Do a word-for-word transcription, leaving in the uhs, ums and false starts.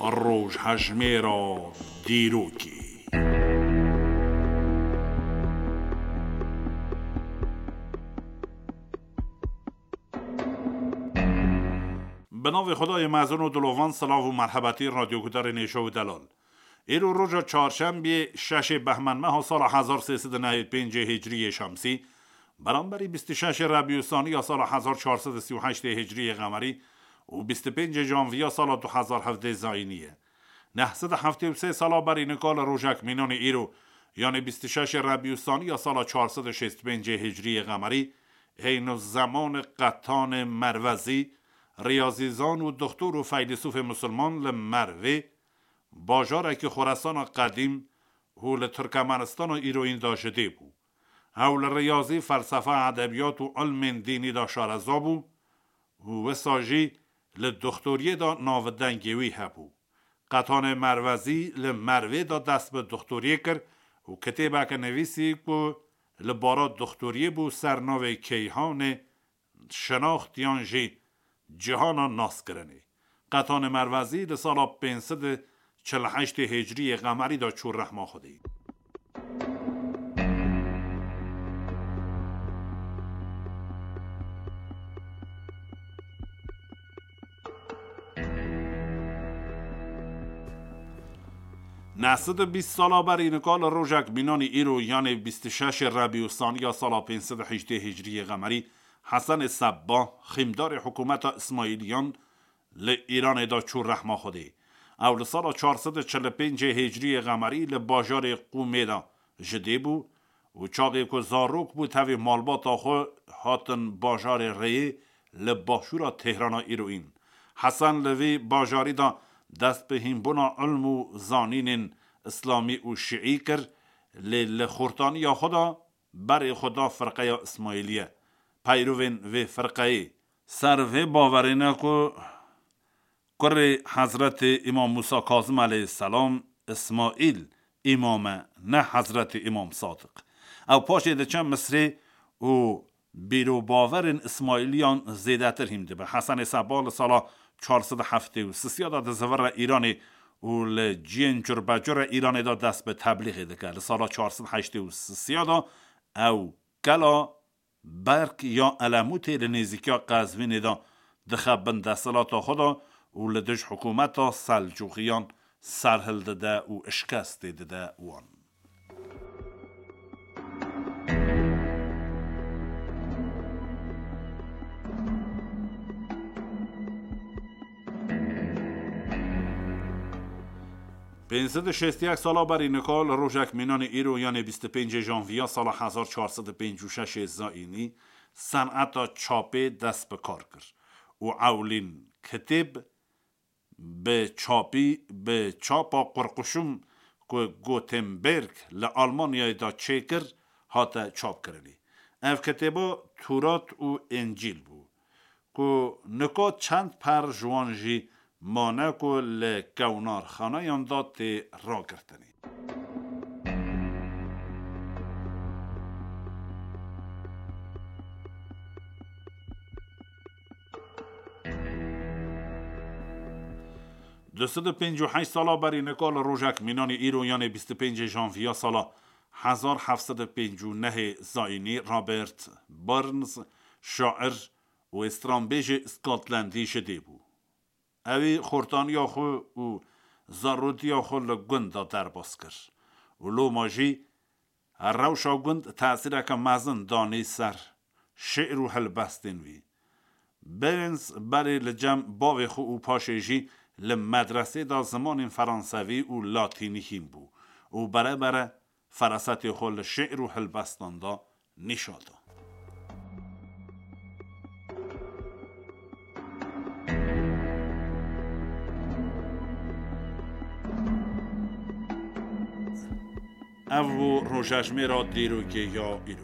روژهشمی را دیروکی. به نام خدای معزون و دلوان، سلام و مرحبتی رادیو گودار نیشه و دلال. ایرو روژا چهارشنبه شش بهمن ماه سال هزار و سیصد و نود و پنج هجری شمسی برابر بیست و شش ربیع الثانی سال هزار و چهارصد و سی و هشت هجری قمری و بیست و پنج ژانویه سال دو هزار و هفده زاینیه. نهصد و هفتاد و سه سال بر نکال روژک مینون ایرو یعنی بیست و شش ربیع الثانی سال چهارصد و شصت و پنج هجری قمری حین زمان قطان مروزی ریاضیزان و دکتر و فیلسوف مسلمان لمروه باجاره که خراسان قدیم هول ترکمنستان و ایروین داشته بود. هول ریاضی، فلسفه، ادبیات و علم دینی دا شارزا بود و ساجی لدکتوری دا ناودنگیوی هبو. قطان مروزی لمروه دا دست به دکتوری کرد و کتابه که نویسی که لبارا دکتوری بو سرناوی کیهان شناختیان جی جهان ناس کرنی. قطان مروزی لسالا پانصد و چهل و هشت هجری قمری دا چور رحمه خودی. نهصد و بیست سال بر اینکال روژک مینانی ایرو یعنی بیست و شش ربیع الثانی یا سال پانصد و هجده هجری قمری حسن صبا خیمدار حکومت اسماعیلیان ل ایران دا چور رحمه خودی. اول سال چهارصد و چهل و پنج هجری قمری ل باجار قومه دا جده بو و چاقی که زاروک بو تاوی مالبات آخو هاتن باجار ریه ل باشورا تهران ایروین. حسن لوی باجاری دا دست به هیمبونا علم و زانین اسلامی و شیعی کر ل خورتانی یا خدا بر خدا فرقه اسماعیلیه پیروین و فرقه سر و باورینه که کر حضرت امام موسی کاظم علیه السلام اسماعیل امام نه حضرت امام صادق او پاشه ده چند مصری و بیرو باورین اسماعیلیان زیده تر هیمده به حسن صبال سالا چهارصد و هفتاد و سه سیاده ده زور ایرانی و لجین جربجر ایرانی دا دست به تبلیغ ده که سالا چهارصد و هشتاد و سه سیاده او گلا برک یا علموت لنیزیکیا قزوین دا دخبن دستلات خدا و لدش حکومت سلجوقیان سرحل داده و اشکست داده وان. پانصد و شصت و یک سال بر اینکال روژک مینان ایرو یعنی بیست و پنج ژانویه سال هزار و چهارصد و پنجاه و شش زاینی صنعت چاپه دست به کار کرد و اولین کتاب به چاپی به چاپا قرقشم که گوتنبرگ لآلمانیای دا چیکر هاتا چاپ کرلی. اف کتابا تورات و انجیل بو که نکات چند پر جوانجی مانه که لگونار خانه یانداد را کرتنی. دویست و پنجاه و هشت سال بر اینکال روژک مینانی ایرو یعنی بیست و پنج ژانویه سال هزار و هفتصد و پنجاه و نه زاینی رابرت بارنز شاعر و استرامبیج اسکاتلندی شده بود. اوی خورتانی خو و زارودی خو لگند در باز کرد و لو ماجی روشا گند تأثیر که مزن دانی سر شعر و هلبستین وی. برنز برای لجم باوی خو و پاشیجی لمدرسه دا زمان فرانسوی و لاتینی هیم بو و برای برای فرست خو شعر و هلبستان دا نشادا. او روژهشمی را دیروکی یا ایرو